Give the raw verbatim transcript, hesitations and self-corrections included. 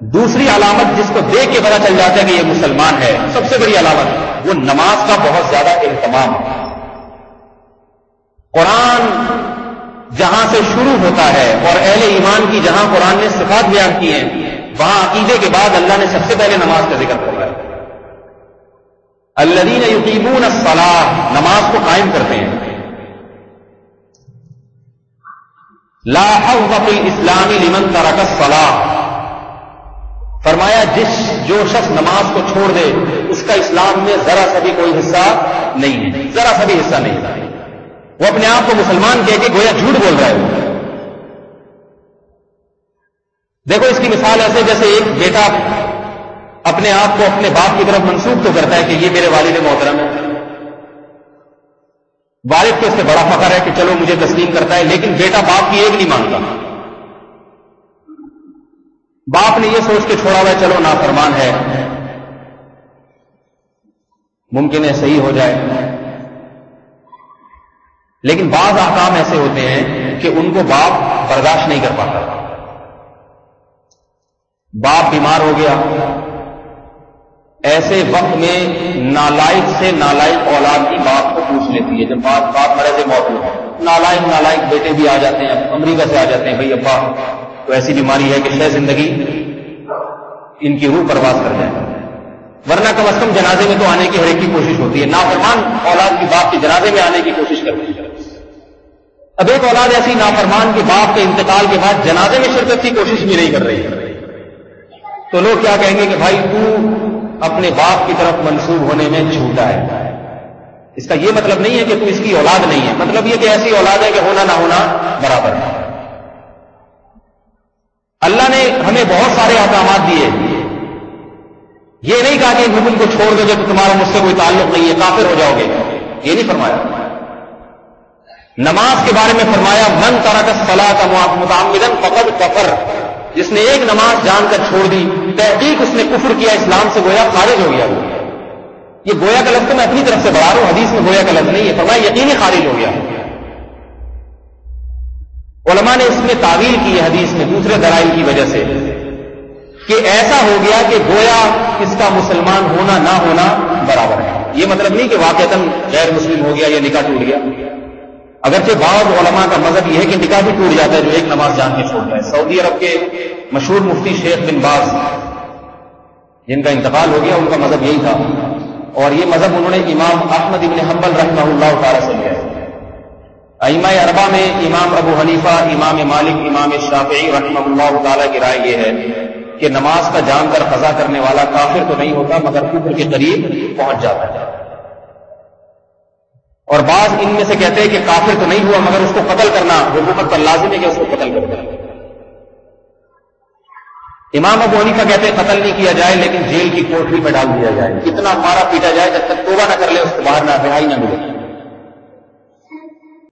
دوسری علامت جس کو دیکھ کے پتا چل جاتا ہے کہ یہ مسلمان ہے، سب سے بڑی علامت، وہ نماز کا بہت زیادہ اہتمام ہے۔ قرآن جہاں سے شروع ہوتا ہے اور اہل ایمان کی جہاں قرآن نے صفات بیان کی ہیں، وہاں عقیدے کے بعد اللہ نے سب سے پہلے نماز کا ذکر کیا ہے۔ الذین یقیمون الصلاۃ، نماز کو قائم کرتے ہیں۔ لا حظ فی الاسلام لمن ترک الصلاۃ، فرمایا جس جو شخص نماز کو چھوڑ دے اس کا اسلام میں ذرا سا بھی کوئی حصہ نہیں ہے، ذرا سا بھی حصہ نہیں ہے۔ وہ اپنے آپ کو مسلمان کہہ کے گویا جھوٹ بول رہا ہے۔ دیکھو اس کی مثال ایسے جیسے ایک بیٹا اپنے آپ کو اپنے باپ کی طرف منسوب تو کرتا ہے کہ یہ میرے والد محترم ہے، والد کو اس سے بڑا فخر ہے کہ چلو مجھے تسلیم کرتا ہے، لیکن بیٹا باپ کی ایک نہیں مانتا۔ باپ نے یہ سوچ کے چھوڑا ہوا ہے چلو نافرمان ہے، ممکن ہے صحیح ہو جائے، لیکن بعض احکام ایسے ہوتے ہیں کہ ان کو باپ برداشت نہیں کر پاتا۔ باپ بیمار ہو گیا، ایسے وقت میں نالائق سے نالائق اولاد کی باپ کو پوچھ لیتی ہے۔ جب باپ باپ مرض موت ہو، نالائق نالائق بیٹے بھی آ جاتے ہیں، امریکہ سے آ جاتے ہیں، بھئی ابا تو ایسی بیماری ہے کہ شہ زندگی ان کی روح پرواز کر جائے، ورنہ کم از کم جنازے میں تو آنے کی ہر ایک کی کوشش ہوتی ہے۔ نافرمان اولاد کی باپ کے جنازے میں آنے کی کوشش کرتی ہے۔ اب ایک اولاد ایسی نافرمان کے باپ کے انتقال کے بعد جنازے میں شرکت کی کوشش بھی نہیں کر رہی ہے، تو لوگ کیا کہیں گے کہ بھائی تو اپنے باپ کی طرف منسوب ہونے میں جھوٹا ہے۔ اس کا یہ مطلب نہیں ہے کہ تو اس کی اولاد نہیں ہے، مطلب یہ کہ ایسی اولاد ہے کہ ہونا نہ ہونا برابر ہے۔ اللہ نے ہمیں بہت سارے احکامات دیے، یہ نہیں کہا کہ حکم کو چھوڑ دو گے تو تمہارا مجھ سے کوئی تعلق نہیں ہے، کافر ہو جاؤ گے، یہ نہیں فرمایا۔ نماز کے بارے میں فرمایا من ترک الصلاۃ متعمدا فقد کفر، جس نے ایک نماز جان کر چھوڑ دی تحقیق اس نے کفر کیا، اسلام سے گویا خارج ہو گیا۔ یہ گویا کا لفظ تو میں اپنی طرف سے بڑھا رہا ہوں، حدیث میں گویا کا لفظ نہیں ہے، فرمایا یقینی خارج ہو گیا۔ علماء نے اس میں تعویل کی ہے حدیث میں دوسرے دلائل کی وجہ سے کہ ایسا ہو گیا کہ گویا اس کا مسلمان ہونا نہ ہونا برابر ہے۔ یہ مطلب نہیں کہ واقعتاً غیر مسلم ہو گیا یا نکاح ٹوٹ گیا، اگرچہ بعض علماء کا مذہب یہ ہے کہ نکاح بھی ٹوٹ جاتا ہے جو ایک نماز جان کے چھوڑتا ہے۔ سعودی عرب کے مشہور مفتی شیخ بن باز جن کا انتقال ہو گیا، ان کا مذہب یہی تھا، اور یہ مذہب انہوں نے امام احمد بن حنبل رحمہ اللہ تعالی سے لیا ہے۔ ائمہ اربعہ میں امام ابو حنیفہ، امام مالک، امام شافعی رحمہ اللہ تعالی کی رائے یہ ہے کہ نماز کا جان کر قضا کرنے والا کافر تو نہیں ہوتا مگر کفر کے قریب پہنچ جاتا ہے، اور بعض ان میں سے کہتے ہیں کہ کافر تو نہیں ہوا مگر اس کو قتل کرنا حکومت پر لازم ہے کہ اس کو قتل کر دیں۔ امام ابو حنیفہ کہتے ہیں قتل نہیں کیا جائے لیکن جیل کی کوٹری پہ ڈال دیا جائے، اتنا مارا پیٹا جائے جب تک توبہ نہ کر لے اس کو باہر نہ رہائی نہ ملے۔